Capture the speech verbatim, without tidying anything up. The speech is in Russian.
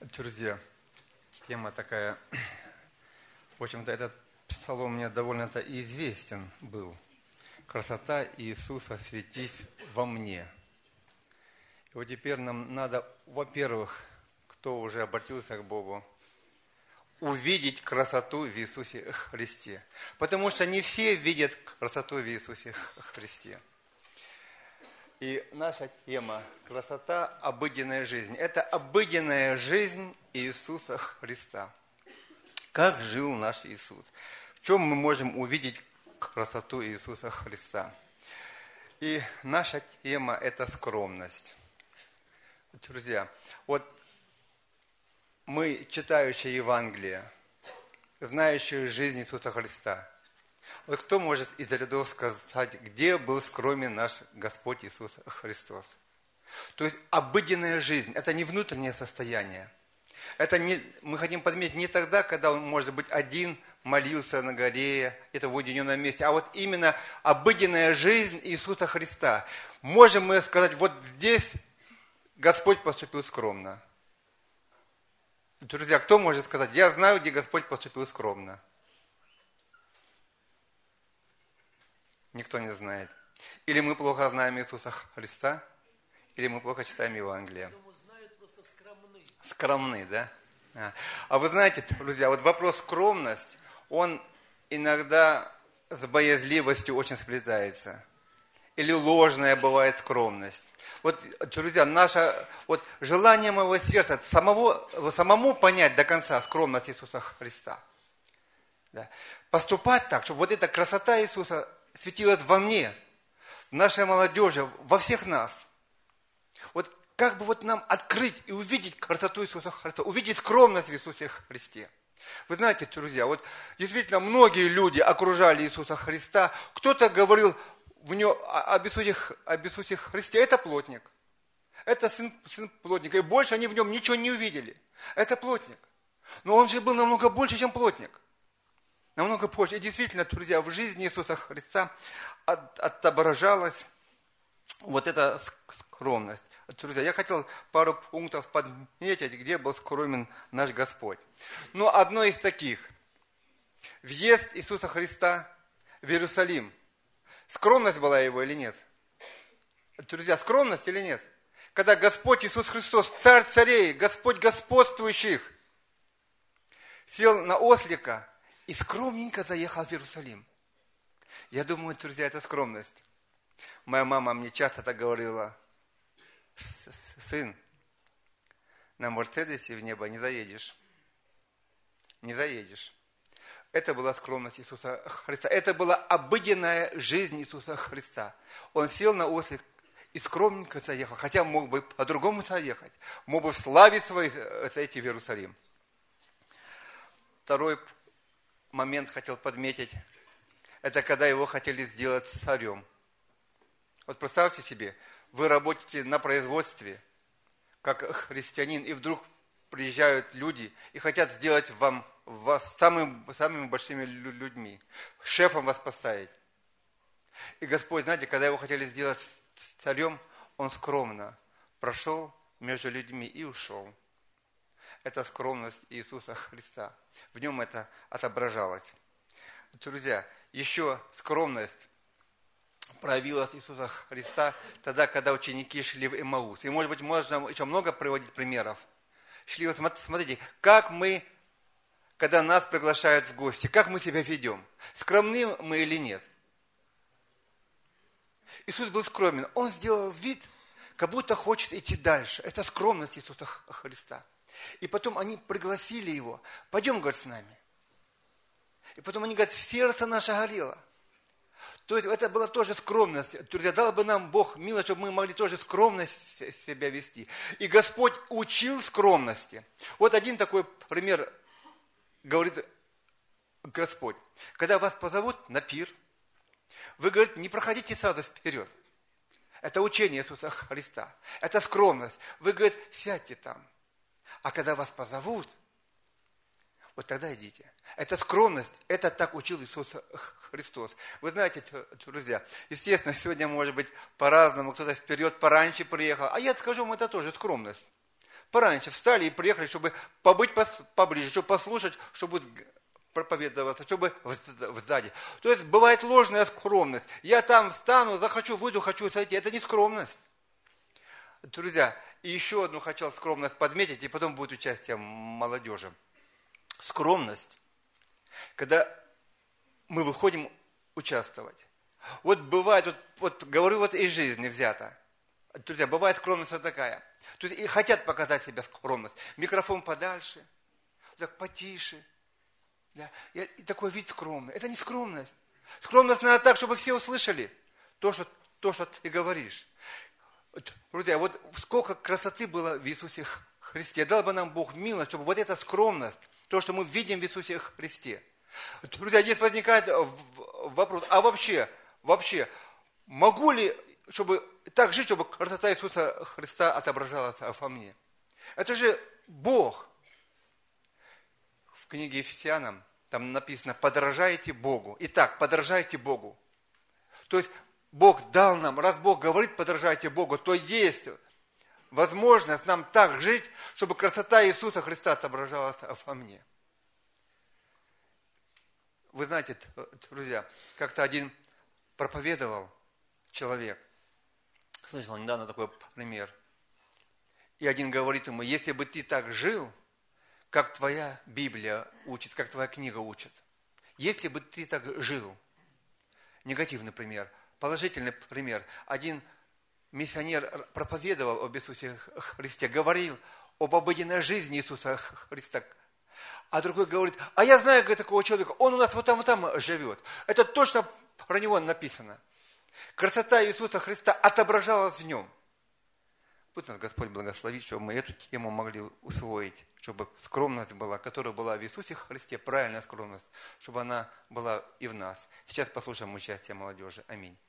Друзья, тема такая, в общем-то, этот псалом мне довольно-то известен был. «Красота Иисуса светись во мне». И вот теперь нам надо, во-первых, кто уже обратился к Богу, увидеть красоту в Иисусе Христе. Потому что не все видят красоту в Иисусе Христе. И наша тема – красота, обыденная жизнь. Это обыденная жизнь Иисуса Христа. Как жил наш Иисус? В чем мы можем увидеть красоту Иисуса Христа? И наша тема – это скромность. Друзья, вот мы, читающие Евангелие, знающие жизнь Иисуса Христа, вот кто может из рядов сказать, где был скромен наш Господь Иисус Христос? То есть обыденная жизнь – это не внутреннее состояние. Это не, мы хотим подметить не тогда, когда он, может быть, один молился на горе, это в уединенном месте, а вот именно обыденная жизнь Иисуса Христа. Можем мы сказать, вот здесь Господь поступил скромно. Друзья, кто может сказать, я знаю, где Господь поступил скромно? Никто не знает. Или мы плохо знаем Иисуса Христа, или мы плохо читаем Евангелие. Скромны. Скромны, да? А. а вы знаете, друзья, вот вопрос скромность, он иногда с боязливостью очень сплетается. Или ложная бывает скромность. Вот, друзья, наше вот, желание моего сердца самого, самому понять до конца скромность Иисуса Христа. Да. Поступать так, чтобы вот эта красота Иисуса светилась во мне, в нашей молодежи, во всех нас. Вот как бы вот нам открыть и увидеть красоту Иисуса Христа, увидеть скромность в Иисусе Христе. Вы знаете, друзья, вот действительно многие люди окружали Иисуса Христа. Кто-то говорил в нем, об, Иисусе, об Иисусе Христе, это плотник. Это сын, сын плотника. И больше они в нем ничего не увидели. Это плотник. Но он же был намного больше, чем плотник. Намного позже. И действительно, друзья, в жизни Иисуса Христа от, отображалась вот эта скромность. Друзья, я хотел пару пунктов подметить, где был скромен наш Господь. Но одно из таких. Въезд Иисуса Христа в Иерусалим. Скромность была его или нет? Друзья, скромность или нет? Когда Господь Иисус Христос, Царь царей, Господь господствующих, сел на ослика и скромненько заехал в Иерусалим. Я думаю, друзья, это скромность. Моя мама мне часто так говорила: сын, на Мерседесе в небо не заедешь. Не заедешь. Это была скромность Иисуса Христа. Это была обыденная жизнь Иисуса Христа. Он сел на ослик и скромненько заехал. Хотя мог бы по-другому заехать. Мог бы в славе своей зайти в Иерусалим. Второй момент хотел подметить. Это когда его хотели сделать царем. Вот представьте себе, вы работаете на производстве, как христианин, и вдруг приезжают люди и хотят сделать вам, вас самыми, самыми большими людьми, шефом вас поставить. И Господь, знаете, когда его хотели сделать царем, он скромно прошел между людьми и ушел. Это скромность Иисуса Христа. В нем это отображалось. Друзья, еще скромность проявилась Иисуса Христа тогда, когда ученики шли в Эмаус. И, может быть, можно еще много приводить примеров. Шли, вот смотрите, как мы, когда нас приглашают в гости, как мы себя ведем? Скромны мы или нет? Иисус был скромен. Он сделал вид, как будто хочет идти дальше. Это скромность Иисуса Христа. И потом они пригласили его. Пойдем, говорит, с нами. И потом они говорят, сердце наше горело. То есть это была тоже скромность. Друзья, дал бы нам Бог милость, чтобы мы могли тоже скромность себя вести. И Господь учил скромности. Вот один такой пример говорит Господь. Когда вас позовут на пир, вы, говорит, не проходите сразу вперед. Это учение Иисуса Христа. Это скромность. Вы, говорит, сядьте там. А когда вас позовут, вот тогда идите. Это скромность, это так учил Иисус Христос. Вы знаете, друзья, естественно, сегодня, может быть, по-разному, кто-то вперед пораньше приехал. А я скажу вам, это тоже скромность. пораньше встали и приехали, чтобы побыть поближе, чтобы послушать, что будет проповедоваться, чтобы сзади. То есть бывает ложная скромность. Я там встану, захочу, выйду, хочу сойти. Это не скромность. Друзья, и еще одну хотел скромность подметить, и потом будет участие молодежи. Скромность, когда мы выходим участвовать. Вот бывает, вот, вот говорю вот из жизни взято. Друзья, бывает скромность вот такая. То есть и хотят показать себя скромность. Микрофон подальше, так потише. Да? И, и такой вид скромный. Это не скромность. Скромность надо так, чтобы все услышали то, что, то, что ты говоришь. Друзья, вот сколько красоты было в Иисусе Христе. Дал бы нам Бог милость, чтобы вот эта скромность, то, что мы видим в Иисусе Христе. Друзья, здесь возникает вопрос, а вообще, вообще, могу ли, чтобы так жить, чтобы красота Иисуса Христа отображалась во мне? Это же Бог. В книге Ефесянам там написано, подражайте Богу. Итак, подражайте Богу. То есть, Бог дал нам, раз Бог говорит, подражайте Богу, то есть возможность нам так жить, чтобы красота Иисуса Христа отображалась во мне. Вы знаете, друзья, как-то один проповедовал человек. Слышал недавно такой пример. И один говорит ему, если бы ты так жил, как твоя Библия учит, как твоя книга учит. Если бы ты так жил. Негативный пример. Положительный пример. Один миссионер проповедовал об Иисусе Христе, говорил об обыденной жизни Иисуса Христа. А другой говорит, а я знаю такого человека, он у нас вот там, вот там живет. Это точно про него написано. Красота Иисуса Христа отображалась в нем. Пусть нас Господь благословит, чтобы мы эту тему могли усвоить, чтобы скромность была, которая была в Иисусе Христе, правильная скромность, чтобы она была и в нас. Сейчас послушаем участие молодежи. Аминь.